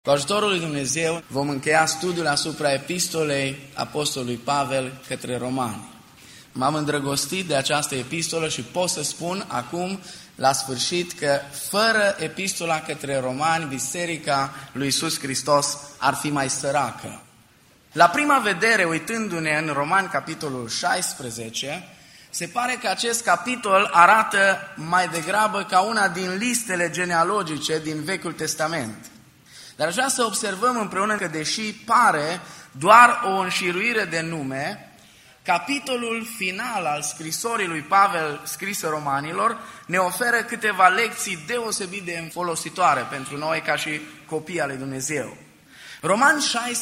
Cu ajutorul lui Dumnezeu vom încheia studiul asupra epistolei Apostolului Pavel către Romani. M-am îndrăgostit de această epistolă și pot să spun acum, la sfârșit, că fără epistola către Romani, Biserica lui Iisus Hristos ar fi mai săracă. La prima vedere, uitându-ne în Romani, capitolul 16, se pare că acest capitol arată mai degrabă ca una din listele genealogice din Vechiul Testament. Dar aș vrea să observăm împreună că, deși pare doar o înșiruire de nume, capitolul final al scrisorii lui Pavel scrisă Romanilor ne oferă câteva lecții deosebit de folositoare pentru noi ca și copii ale Dumnezeu. Romani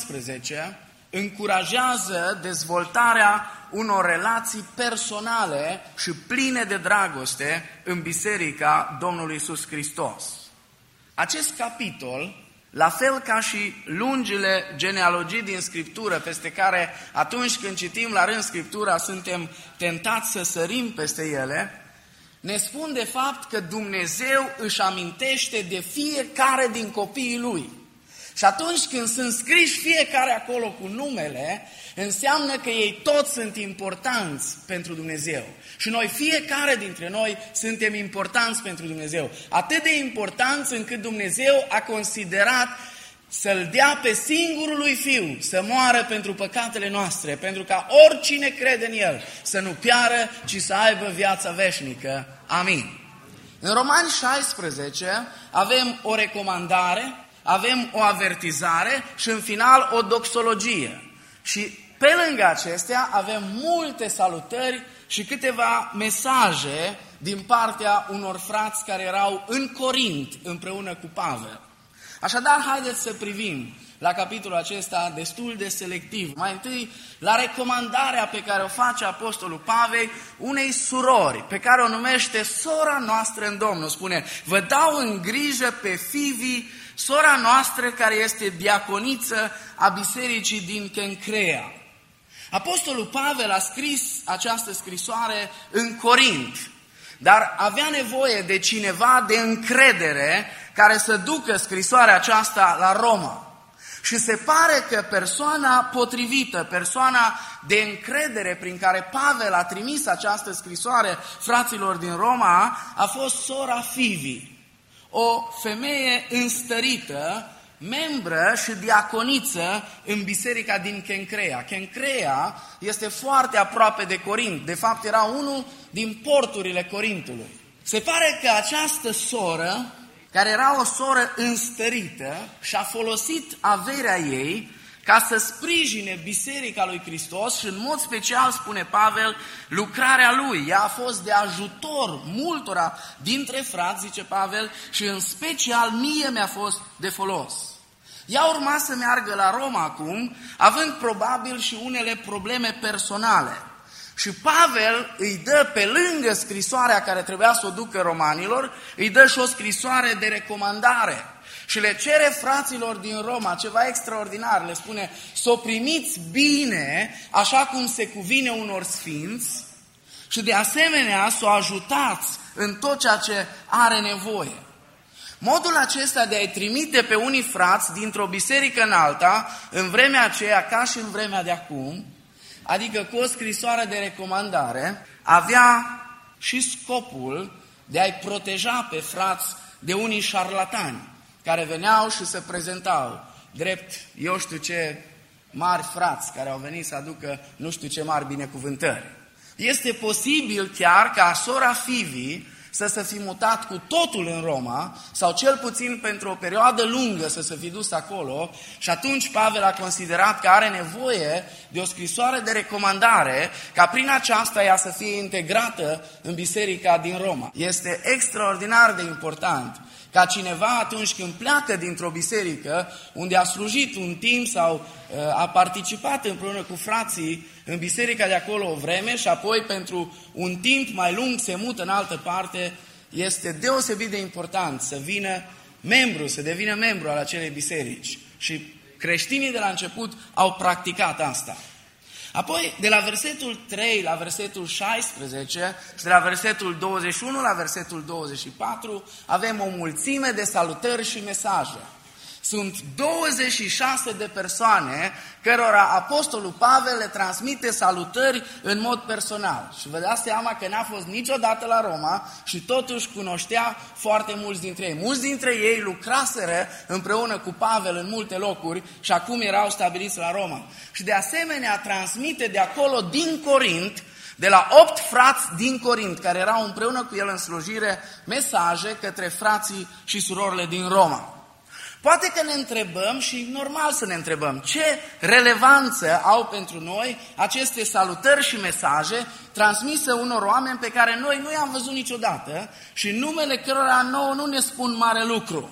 16 încurajează dezvoltarea unor relații personale și pline de dragoste în Biserica Domnului Iisus Hristos. Acest capitol, la fel ca și lungile genealogii din Scriptură, peste care atunci când citim la rând Scriptura suntem tentați să sărim peste ele, ne spun de fapt că Dumnezeu își amintește de fiecare din copiii Lui. Și atunci când sunt scriși fiecare acolo cu numele, înseamnă că ei toți sunt importanți pentru Dumnezeu. Și noi, fiecare dintre noi, suntem importanți pentru Dumnezeu. Atât de importanți încât Dumnezeu a considerat să-L dea pe singurul lui Fiu să moară pentru păcatele noastre, pentru ca oricine crede în El să nu piară, ci să aibă viața veșnică. Amin. În Romani 16 avem o recomandare, avem o avertizare și în final o doxologie. Și pe lângă acestea avem multe salutări și câteva mesaje din partea unor frați care erau în Corint împreună cu Pavel. Așadar, haideți să privim la capitolul acesta destul de selectiv. Mai întâi, la recomandarea pe care o face Apostolul Pavel unei surori, pe care o numește sora noastră în Domnul. Spune, vă dau în grijă pe Fivi, sora noastră care este diaconiță a bisericii din Kencrea. Apostolul Pavel a scris această scrisoare în Corint, dar avea nevoie de cineva de încredere care să ducă scrisoarea aceasta la Roma. Și se pare că persoana potrivită, persoana de încredere prin care Pavel a trimis această scrisoare fraților din Roma, a fost sora Fivi, o femeie înstărită, membră și diaconiță în biserica din Kencrea. Kencrea este foarte aproape de Corint, de fapt era unul din porturile Corintului. Se pare că această soră, care era o soră înstărită, și-a folosit averea ei ca să sprijine biserica lui Hristos și în mod special, spune Pavel, lucrarea lui. Ea a fost de ajutor multora dintre frați, zice Pavel, și în special mie mi-a fost de folos. Ea urma să meargă la Roma acum, având probabil și unele probleme personale. Și Pavel îi dă, pe lângă scrisoarea care trebuia să o ducă romanilor, îi dă și o scrisoare de recomandare. Și le cere fraților din Roma ceva extraordinar. Le spune, să o primiți bine, așa cum se cuvine unor sfinți, și de asemenea să o ajutați în tot ceea ce are nevoie. Modul acesta de a-i trimite pe unii frați dintr-o biserică în alta, în vremea aceea, ca și în vremea de acum, adică cu o scrisoare de recomandare, avea și scopul de a-i proteja pe frați de unii șarlatani, care veneau și se prezentau drept, eu știu ce mari frați, care au venit să aducă nu știu ce mari binecuvântări. Este posibil chiar ca sora Fivi să se fi mutat cu totul în Roma, sau cel puțin pentru o perioadă lungă să se fi dus acolo, și atunci Pavel a considerat că are nevoie de o scrisoare de recomandare, ca prin aceasta ea să fie integrată în biserica din Roma. Este extraordinar de important ca cineva, atunci când pleacă dintr-o biserică unde a slujit un timp sau a participat împreună cu frații în biserica de acolo o vreme și apoi pentru un timp mai lung se mută în altă parte, este deosebit de important să devină membru al acelei biserici. Și creștinii de la început au practicat asta. Apoi, de la versetul 3 la versetul 16 și de la versetul 21 la versetul 24, avem o mulțime de salutări și mesaje. Sunt 26 de persoane cărora apostolul Pavel le transmite salutări în mod personal. Și vă dați seama că n-a fost niciodată la Roma și totuși cunoștea foarte mulți dintre ei. Mulți dintre ei lucraseră împreună cu Pavel în multe locuri și acum erau stabiliți la Roma. Și de asemenea transmite de acolo din Corint, de la 8 frați din Corint, care erau împreună cu el în slujire, mesaje către frații și surorile din Roma. Poate că ne întrebăm, și normal să ne întrebăm, ce relevanță au pentru noi aceste salutări și mesaje transmise unor oameni pe care noi nu i-am văzut niciodată și numele cărora nouă nu ne spun mare lucru.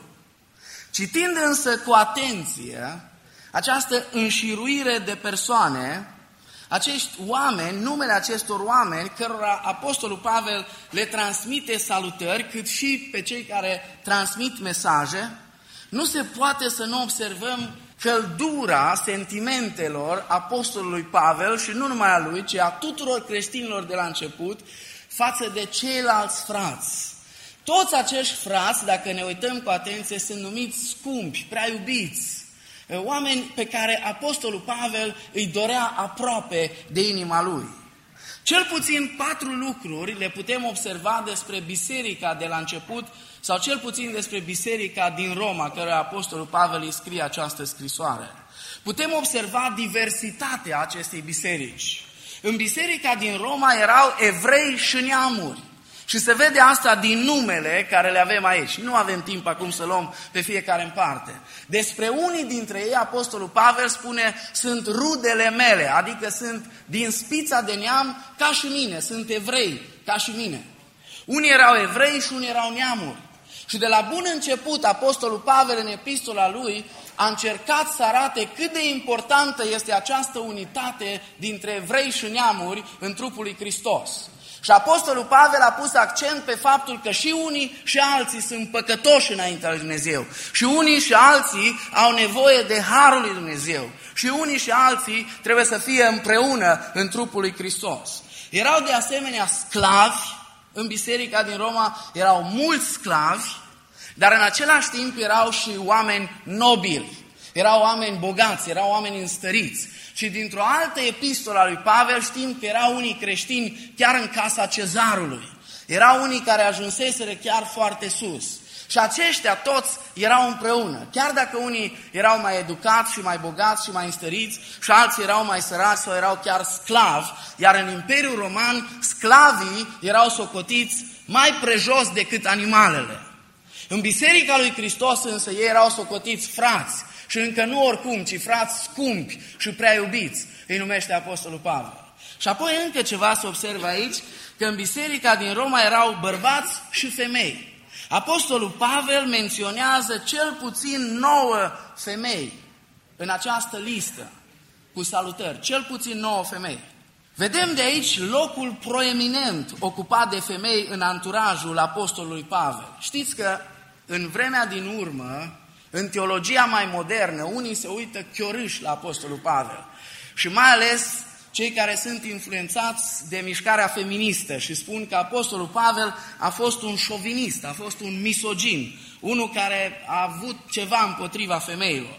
Citind însă cu atenție această înșiruire de persoane, acești oameni, numele acestor oameni, cărora apostolul Pavel le transmite salutări, cât și pe cei care transmit mesaje, nu se poate să nu observăm căldura sentimentelor apostolului Pavel și nu numai a lui, ci a tuturor creștinilor de la început față de ceilalți frați. Toți acești frați, dacă ne uităm cu atenție, sunt numiți scumpi, prea iubiți, oameni pe care apostolul Pavel îi dorea aproape de inima lui. Cel puțin 4 lucruri le putem observa despre biserica de la început, sau cel puțin despre biserica din Roma, căreia apostolul Pavel îi scrie această scrisoare. Putem observa diversitatea acestei biserici. În biserica din Roma erau evrei și neamuri. Și se vede asta din numele care le avem aici. Nu avem timp acum să luăm pe fiecare în parte. Despre unii dintre ei, apostolul Pavel spune, sunt rudele mele, adică sunt din spița de neam ca și mine, sunt evrei ca și mine. Unii erau evrei și unii erau neamuri. Și de la bun început, apostolul Pavel în epistola lui a încercat să arate cât de importantă este această unitate dintre evrei și neamuri în trupul lui Hristos. Și apostolul Pavel a pus accent pe faptul că și unii și alții sunt păcătoși înaintea lui Dumnezeu. Și unii și alții au nevoie de harul lui Dumnezeu. Și unii și alții trebuie să fie împreună în trupul lui Hristos. Erau de asemenea sclavi în biserica din Roma, erau mulți sclavi, dar în același timp erau și oameni nobili. Erau oameni bogați, erau oameni înstăriți. Și dintr-o altă epistolă a lui Pavel știm că erau unii creștini chiar în casa cezarului. Erau unii care ajunseseră chiar foarte sus. Și aceștia toți erau împreună. Chiar dacă unii erau mai educați și mai bogați și mai înstăriți și alții erau mai săraci sau erau chiar sclavi, iar în Imperiul Roman sclavii erau socotiți mai prejos decât animalele. În Biserica lui Hristos însă ei erau socotiți frați. Și încă nu oricum, ci frați scumpi și prea iubiți, îi numește apostolul Pavel. Și apoi încă ceva să observ aici, că în biserica din Roma erau bărbați și femei. Apostolul Pavel menționează cel puțin 9 femei în această listă cu salutări, cel puțin 9 femei. Vedem de aici locul proeminent ocupat de femei în anturajul apostolului Pavel. Știți că în vremea din urmă, în teologia mai modernă, unii se uită chiorâși la apostolul Pavel și mai ales cei care sunt influențați de mișcarea feministă și spun că apostolul Pavel a fost un șovinist, a fost un misogin, unul care a avut ceva împotriva femeilor.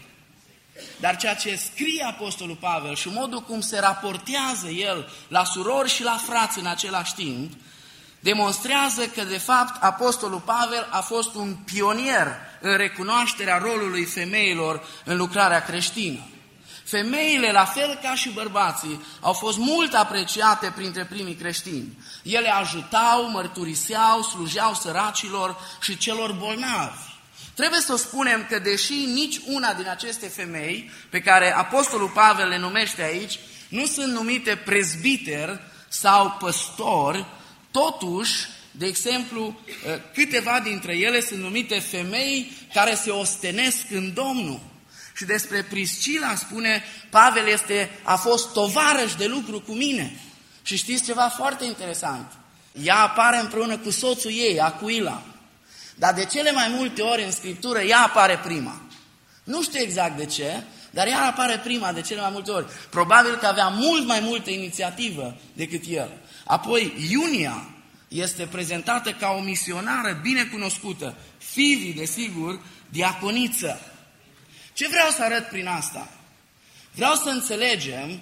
Dar ceea ce scrie apostolul Pavel și modul cum se raportează el la surori și la frați în același timp, demonstrează că, de fapt, apostolul Pavel a fost un pionier în recunoașterea rolului femeilor în lucrarea creștină. Femeile, la fel ca și bărbații, au fost mult apreciate printre primii creștini. Ele ajutau, mărturiseau, slujeau săracilor și celor bolnavi. Trebuie să spunem că, deși nici una din aceste femei, pe care apostolul Pavel le numește aici, nu sunt numite prezbiteri sau păstori, totuși, de exemplu, câteva dintre ele sunt numite femei care se ostenesc în Domnul. Și despre Priscila spune, Pavel a fost tovarăș de lucru cu mine. Și știți ceva foarte interesant? Ea apare împreună cu soțul ei, Acuila. Dar de cele mai multe ori în Scriptură ea apare prima. Nu știu exact de ce, dar ea apare prima de cele mai multe ori. Probabil că avea mult mai multă inițiativă decât el. Apoi Iunia este prezentată ca o misionară bine cunoscută. Fivi, desigur, diaconiță. Ce vreau să arăt prin asta? Vreau să înțelegem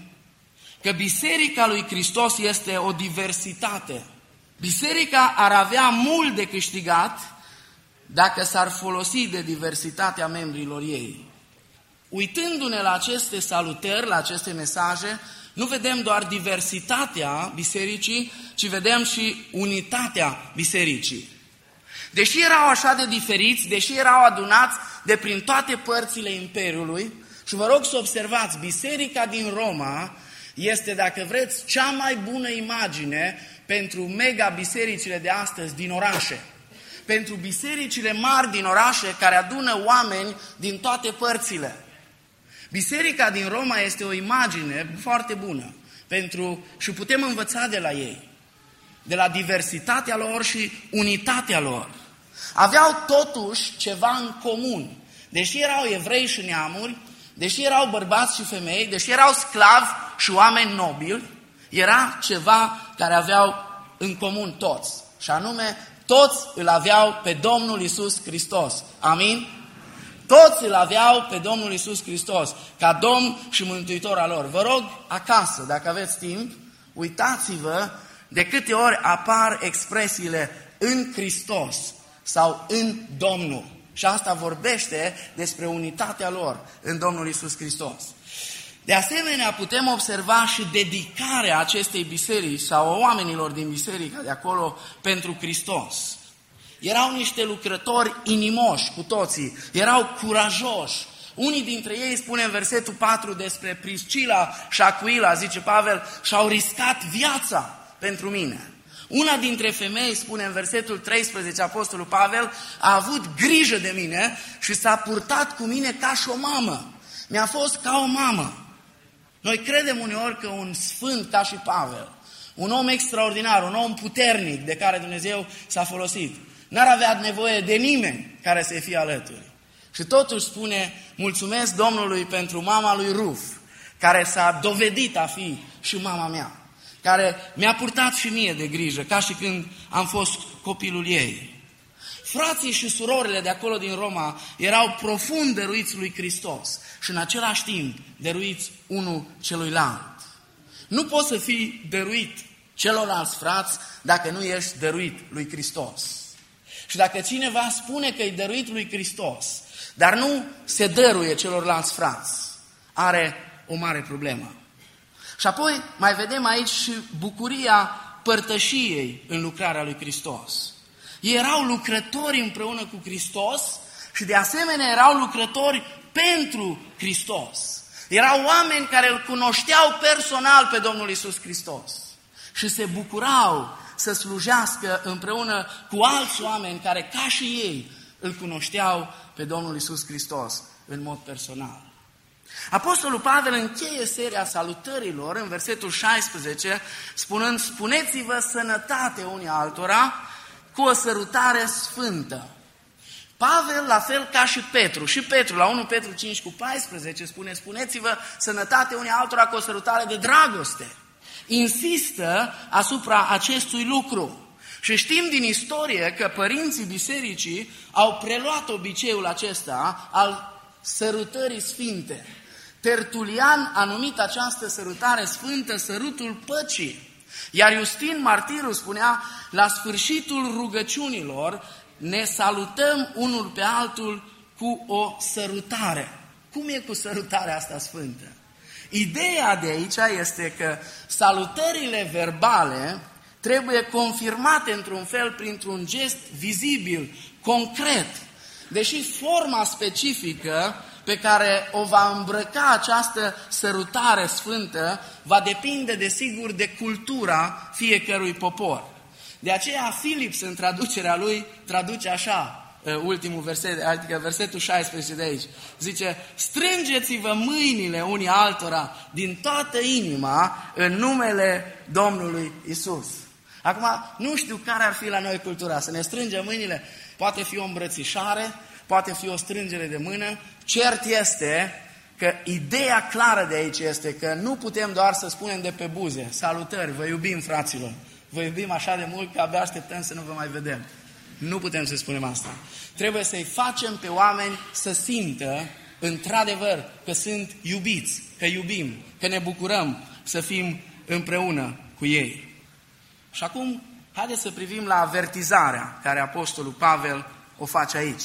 că Biserica lui Hristos este o diversitate. Biserica ar avea mult de câștigat dacă s-ar folosi de diversitatea membrilor ei. Uitându-ne la aceste salutări, la aceste mesaje, nu vedem doar diversitatea bisericii, ci vedem și unitatea bisericii. Deși erau așa de diferiți, deși erau adunați de prin toate părțile Imperiului, și vă rog să observați, biserica din Roma este, dacă vreți, cea mai bună imagine pentru mega-bisericile de astăzi din orașe. Pentru bisericile mari din orașe care adună oameni din toate părțile. Biserica din Roma este o imagine foarte bună și putem învăța de la ei, de la diversitatea lor și unitatea lor. Aveau totuși ceva în comun. Deși erau evrei și neamuri, deși erau bărbați și femei, deși erau sclavi și oameni nobili, era ceva care aveau în comun toți. Și anume, toți îl aveau pe Domnul Iisus Hristos. Amin? Toți îl aveau pe Domnul Iisus Hristos, ca Domn și Mântuitor al lor. Vă rog, acasă, dacă aveți timp, uitați-vă de câte ori apar expresiile în Hristos sau în Domnul. Și asta vorbește despre unitatea lor în Domnul Iisus Hristos. De asemenea, putem observa și dedicarea acestei biserici sau a oamenilor din biserica de acolo pentru Hristos. Erau niște lucrători inimoși cu toții, erau curajoși. Unii dintre ei, spune în versetul 4 despre Priscila și Acuila, zice Pavel, și-au riscat viața pentru mine. Una dintre femei, spune în versetul 13 Apostolul Pavel, a avut grijă de mine și s-a purtat cu mine ca și o mamă. Mi-a fost ca o mamă. Noi credem uneori că un sfânt ca și Pavel, un om extraordinar, un om puternic de care Dumnezeu s-a folosit, n-ar avea nevoie de nimeni care să-i fie alături. Și totuși spune, mulțumesc Domnului pentru mama lui Ruf, care s-a dovedit a fi și mama mea, care mi-a purtat și mie de grijă, ca și când am fost copilul ei. Frații și surorile de acolo din Roma erau profund dăruiți lui Hristos și în același timp dăruiți unul celuilalt. Nu poți să fii dăruit celorlalți frați dacă nu ești dăruit lui Hristos. Și dacă cineva spune că e dăruit lui Hristos, dar nu se dăruie celorlalți frați, are o mare problemă. Și apoi mai vedem aici și bucuria părtășiei în lucrarea lui Hristos. Ei erau lucrători împreună cu Hristos și de asemenea erau lucrători pentru Hristos. Erau oameni care îl cunoșteau personal pe Domnul Iisus Hristos și se bucurau să slujească împreună cu alți oameni care, ca și ei, îl cunoșteau pe Domnul Iisus Hristos în mod personal. Apostolul Pavel încheie seria salutărilor în versetul 16, spunând, spuneți-vă sănătate unii altora cu o sărutare sfântă. Pavel, la fel ca și Petru, la 1 Petru 5:14 spune, spuneți-vă sănătate unii altora cu o sărutare de dragoste. Insistă asupra acestui lucru. Și știm din istorie că părinții bisericii au preluat obiceiul acesta al sărutării sfinte. Tertulian a numit această sărutare sfântă sărutul păcii. Iar Iustin Martirul spunea, la sfârșitul rugăciunilor ne salutăm unul pe altul cu o sărutare. Cum e cu sărutarea asta sfântă? Ideea de aici este că salutările verbale trebuie confirmate într-un fel printr-un gest vizibil, concret. Deși forma specifică pe care o va îmbrăca această sărutare sfântă va depinde, desigur, de cultura fiecărui popor. De aceea Philips, în traducerea lui, traduce așa ultimul verset, adică versetul 16 de aici. Zice, strângeți-vă mâinile unii altora din toată inima în numele Domnului Isus. Acum, nu știu care ar fi la noi cultura, să ne strângem mâinile, poate fi o îmbrățișare, poate fi o strângere de mână. Cert este că ideea clară de aici este că nu putem doar să spunem de pe buze, salutări, vă iubim fraților, vă iubim așa de mult că abia așteptăm să nu vă mai vedem. Nu putem să spunem asta. Trebuie să-i facem pe oameni să simtă într-adevăr că sunt iubiți, că iubim, că ne bucurăm să fim împreună cu ei. Și acum, haideți să privim la avertizarea care Apostolul Pavel o face aici.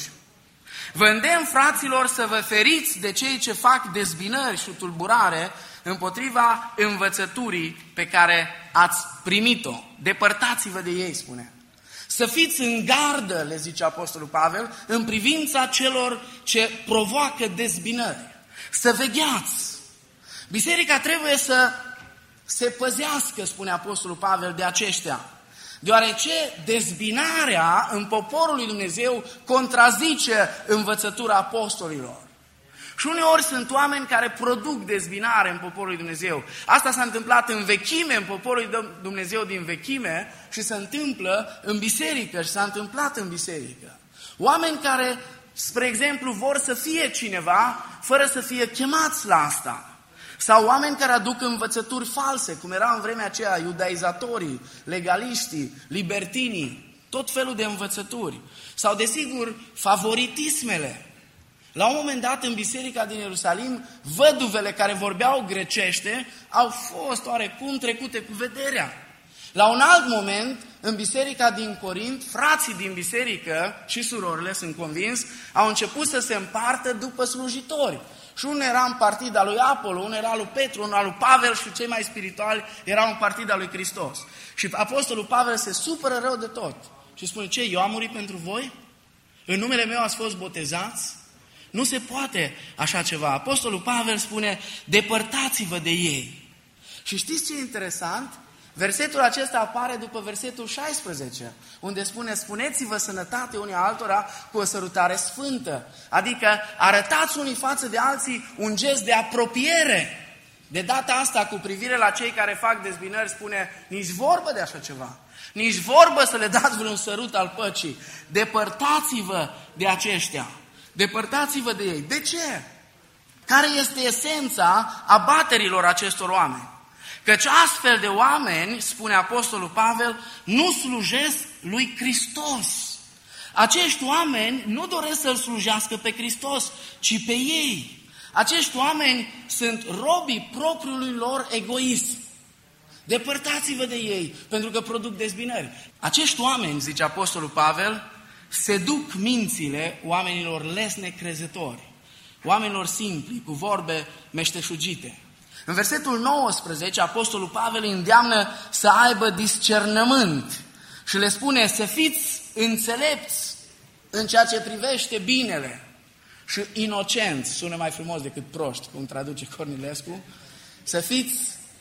Vă îndemn, fraților, să vă feriți de cei ce fac dezbinări și tulburare împotriva învățăturii pe care ați primit-o. Depărtați-vă de ei, spune. Să fiți în gardă, le zice Apostolul Pavel, în privința celor ce provoacă dezbinări. Să vegheați. Biserica trebuie să se păzească, spune Apostolul Pavel, de aceștia. Deoarece dezbinarea în poporul lui Dumnezeu contrazice învățătura apostolilor. Și uneori sunt oameni care produc dezbinare în poporul lui Dumnezeu. Asta s-a întâmplat în vechime, în poporul lui Dumnezeu din vechime și se întâmplă în biserică și s-a întâmplat în biserică. Oameni care, spre exemplu, vor să fie cineva fără să fie chemați la asta. Sau oameni care aduc învățături false, cum era în vremea aceea iudaizatorii, legaliștii, libertinii, tot felul de învățături. Sau, desigur, favoritismele. La un moment dat, în biserica din Ierusalim, văduvele care vorbeau grecește au fost oarecum trecute cu vederea. La un alt moment, în biserica din Corint, frații din biserică și surorile, sunt convins, au început să se împartă după slujitori. Și unul era în partida lui Apollo, unul era lui Petru, unul era lui Pavel și cei mai spirituali erau în partida lui Hristos. Și Apostolul Pavel se supără rău de tot și spune: ce, eu am murit pentru voi? În numele meu ați fost botezați? Nu se poate așa ceva. Apostolul Pavel spune: depărtați-vă de ei. Și știți ce e interesant? Versetul acesta apare după versetul 16, unde spune: spuneți-vă sănătate unii altora cu o sărutare sfântă. Adică arătați unii față de alții un gest de apropiere. De data asta, cu privire la cei care fac dezbinări, spune: nici vorbă de așa ceva. Nici vorbă să le dați vreun sărut al păcii. Depărtați-vă de aceștia. Depărtați-vă de ei. De ce? Care este esența abaterilor acestor oameni? Căci astfel de oameni, spune Apostolul Pavel, nu slujesc lui Hristos. Acești oameni nu doresc să-L slujească pe Hristos, ci pe ei. Acești oameni sunt robii propriului lor egoism. Depărtați-vă de ei, pentru că produc dezbinări. Acești oameni, zice Apostolul Pavel, seduc mințile oamenilor lesne crezători, oamenilor simpli, cu vorbe meșteșugite. În versetul 19, Apostolul Pavel îi îndeamnă să aibă discernământ și le spune să fiți înțelepți în ceea ce privește binele și inocenți, sună mai frumos decât proști, cum traduce Cornilescu, să fiți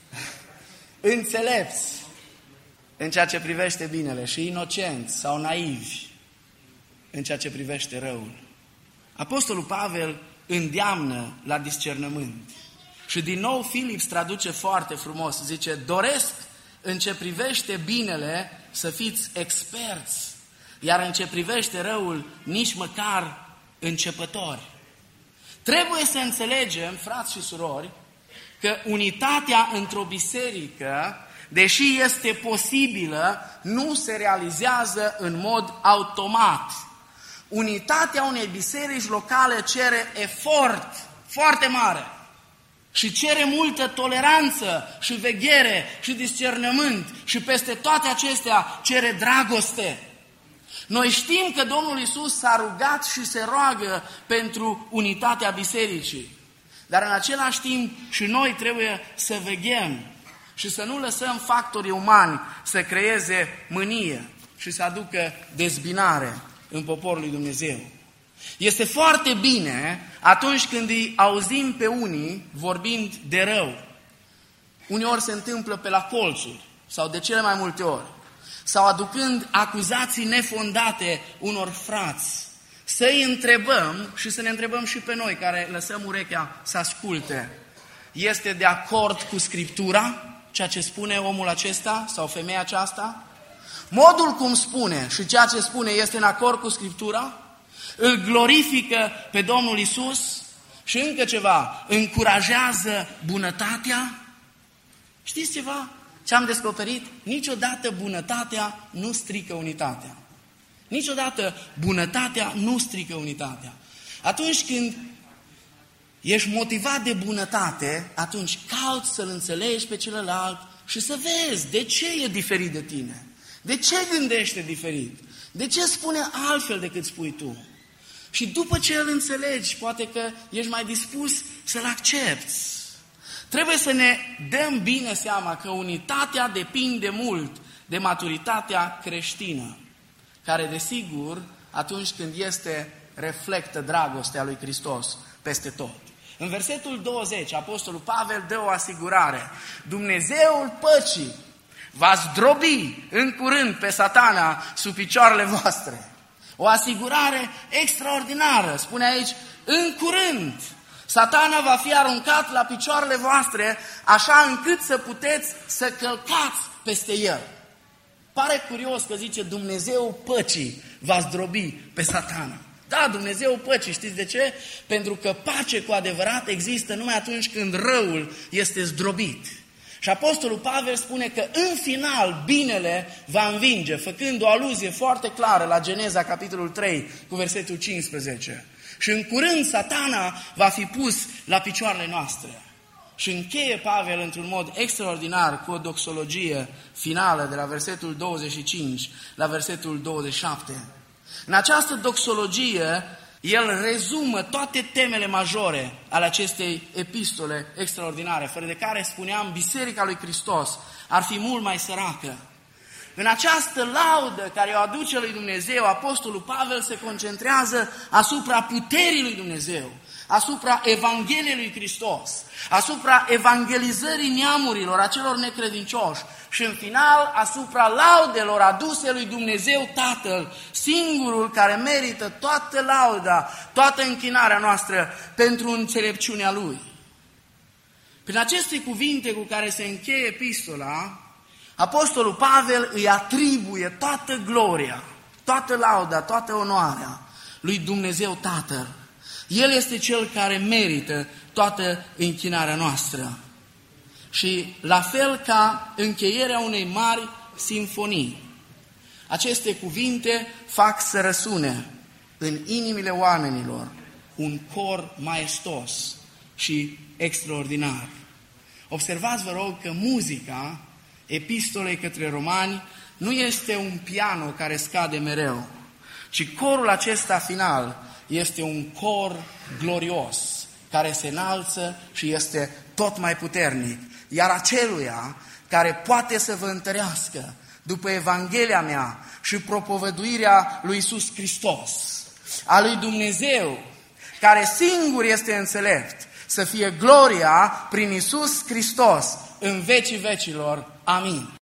înțelepți în ceea ce privește binele și inocenți sau naivi în ceea ce privește răul. Apostolul Pavel îndeamnă la discernământ. Și din nou Philips traduce foarte frumos, zice: doresc în ce privește binele să fiți experți, iar în ce privește răul nici măcar începători. Trebuie să înțelegem, frați și surori, că unitatea într-o biserică, deși este posibilă, nu se realizează în mod automat. Unitatea unei biserici locale cere efort foarte mare. Și cere multă toleranță și veghere și discernământ și peste toate acestea cere dragoste. Noi știm că Domnul Iisus s-a rugat și se roagă pentru unitatea bisericii. Dar în același timp și noi trebuie să veghem și să nu lăsăm factorii umani să creeze mânie și să aducă dezbinare în poporul lui Dumnezeu. Este foarte bine atunci când îi auzim pe unii vorbind de rău. Uneori se întâmplă pe la colțuri sau de cele mai multe ori. Sau aducând acuzații nefondate unor frați. Să-i întrebăm și să ne întrebăm și pe noi care lăsăm urechea să asculte. Este de acord cu Scriptura ceea ce spune omul acesta sau femeia aceasta? Modul cum spune și ceea ce spune este în acord cu Scriptura? Îl glorifică pe Domnul Iisus? Și încă ceva, încurajează bunătatea? Știți ceva? Ce am descoperit? Niciodată bunătatea nu strică unitatea. Niciodată bunătatea nu strică unitatea. Atunci când ești motivat de bunătate, atunci cauți să-l înțelegi pe celălalt și să vezi de ce e diferit de tine. De ce gândește diferit? De ce spune altfel decât spui tu? Și după ce îl înțelegi, poate că ești mai dispus să-l accepti. Trebuie să ne dăm bine seama că unitatea depinde mult de maturitatea creștină, care, desigur, atunci când reflectă dragostea lui Hristos peste tot. În versetul 20, Apostolul Pavel dă o asigurare. Dumnezeul păcii va zdrobi în curând pe Satana sub picioarele voastre. O asigurare extraordinară. Spune aici, în curând, Satana va fi aruncat la picioarele voastre, așa încât să puteți să călcați peste el. Pare curios că zice Dumnezeul păcii va zdrobi pe Satana. Da, Dumnezeul păcii, știți de ce? Pentru că pace cu adevărat există numai atunci când răul este zdrobit. Și Apostolul Pavel spune că în final binele va învinge, făcând o aluzie foarte clară la Geneza, capitolul 3, cu versetul 15. Și în curând Satana va fi pus la picioarele noastre. Și încheie Pavel într-un mod extraordinar cu o doxologie finală de la versetul 25 la versetul 27. În această doxologie, el rezumă toate temele majore ale acestei epistole extraordinare, fără de care, spuneam, Biserica lui Hristos ar fi mult mai săracă. În această laudă care o aduce lui Dumnezeu, Apostolul Pavel se concentrează asupra puterii lui Dumnezeu, asupra Evangheliei lui Hristos, asupra evangelizării neamurilor, a celor necredincioși și în final asupra laudelor aduse lui Dumnezeu Tatăl, singurul care merită toată lauda, toată închinarea noastră pentru înțelepciunea Lui. Prin aceste cuvinte cu care se încheie epistola, Apostolul Pavel îi atribuie toată gloria, toată lauda, toată onoarea lui Dumnezeu Tatăl. El este Cel care merită toată închinarea noastră. Și la fel ca încheierea unei mari simfonii, aceste cuvinte fac să răsune în inimile oamenilor un cor maestos și extraordinar. Observați, vă rog, că muzica epistolei către romani nu este un piano care scade mereu, ci corul acesta final este un cor glorios, care se înalță și este tot mai puternic. Iar aceluia care poate să vă întărească după Evanghelia mea și propovăduirea lui Iisus Hristos, a lui Dumnezeu, care singur este înțelept, să fie gloria prin Iisus Hristos în vecii vecilor. Amin.